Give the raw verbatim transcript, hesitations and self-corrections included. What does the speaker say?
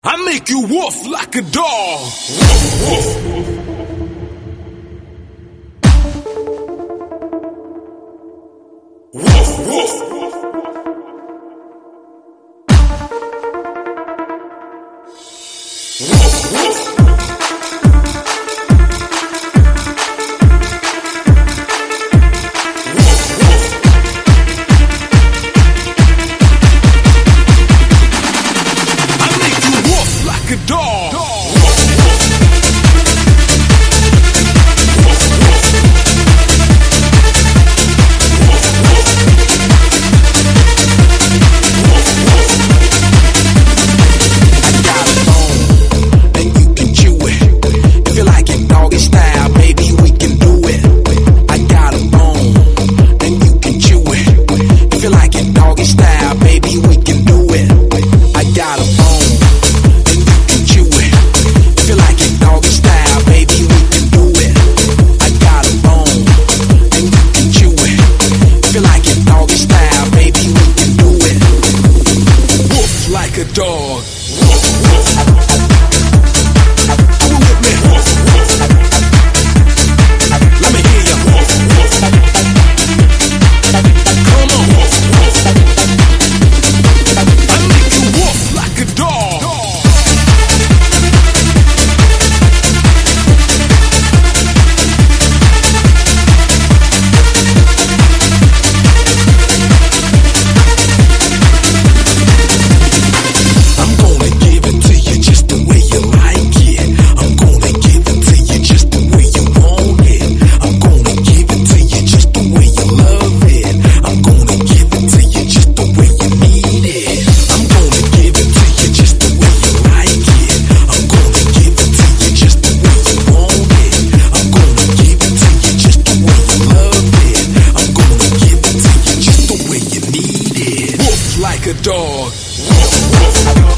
I make you woof like a dog. Woof, woof. Woof, woof. Woof, woof. Like a dog. Like a dog. Woof, woof. Come with me. Woof, woof. Let me hear you. Woof, woof. Come on. Woof, woof. I make you woof like a dog. Like a dog. Woof, woof.